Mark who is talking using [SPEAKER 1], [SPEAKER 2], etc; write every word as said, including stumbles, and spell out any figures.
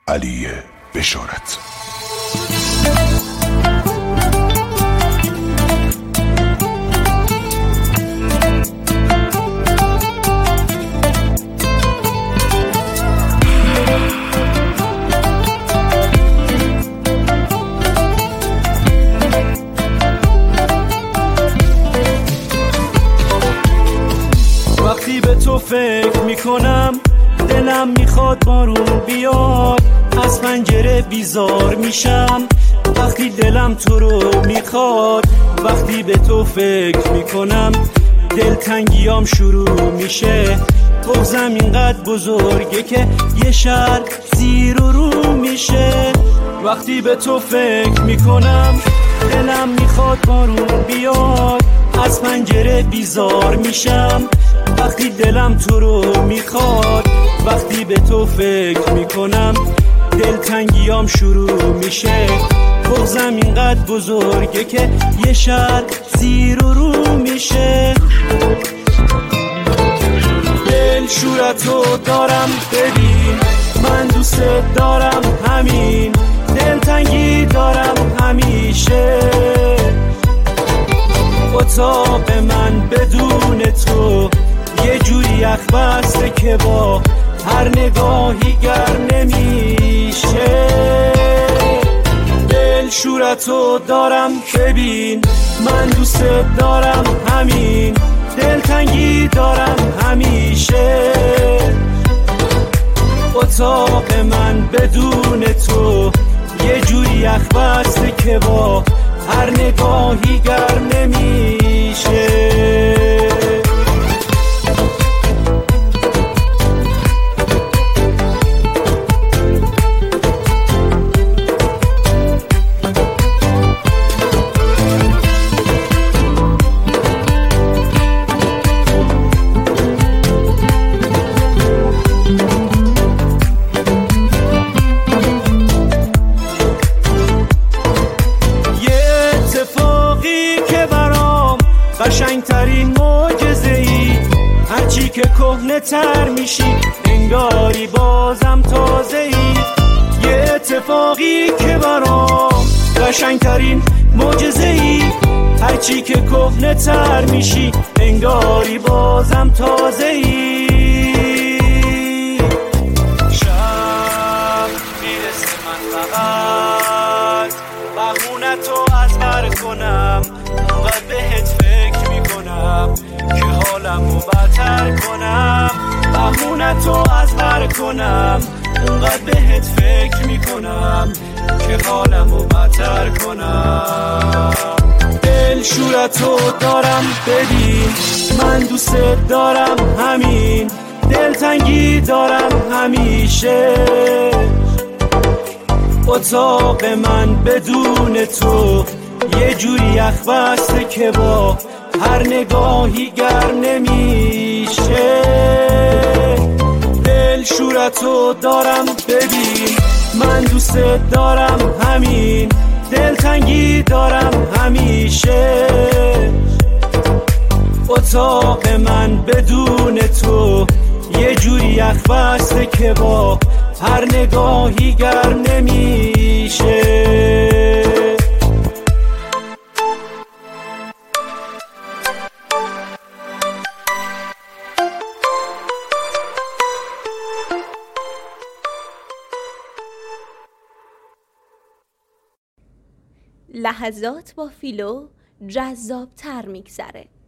[SPEAKER 1] علی بشارت.
[SPEAKER 2] وقتی به تو فکر میکنم دلم میخواد بارون بیاد، از پنجره بیزار میشم وقتی دلم تو رو میخواد. وقتی به تو فکر میکنم دلتنگیام شروع میشه، بغضم اینقدر بزرگه که یه شهر زیر و رو میشه. وقتی به تو فکر میکنم دلم میخواد بارون بیاد، از پنجره بیزار میشم وقتی دلم تو رو میخواد. وقتی به تو فکر میکنم دلتنگیام شروع میشه، بغضم اینقدر بزرگه که یه شهر زیر و رو میشه. دل شورتو دارم ببین، من دوست دارم همین، دلتنگی دارم همیشه. اتاق من بدون تو یه جوری یخ بسته که با هر نگاهی گرم نمیشه. دل شورتو دارم ببین، من دوست دارم همین، دلتنگی دارم همیشه. اتاق من بدون تو یه جوری یخ بسته که با هر نگاهی گرم نمیشه. قشنگترین معجزه‌ای، هرچی که کهنه تر میشی انگاری بازم تازه‌ای. یه اتفاقی که برام قشنگترین معجزه‌ای، هرچی که کهنه تر میشی انگاری بازم تازه‌ای. شب میرسه من فقط بهونتو از بر کنم، اونقدر بهت فکر میکنم که حالمو بدتر کنم. بهونتو از بر کنم، اونقدر بهت فکر میکنم که حالمو بدتر کنم. دل شورتو دارم ببین، من دوست دارم همین، دلتنگی دارم همیشه. اتاق من بدون تو یه جوری یخ بسته که با هر نگاهی گرم نمیشه. دل شورتو دارم ببین، من دوست دارم همین، دلتنگی دارم همیشه. اتاق من بدون تو یه جوری یخ بسته که با هر نگاهی گرم نمیشه.
[SPEAKER 3] لحظات با فیلو جذاب تر میگذره.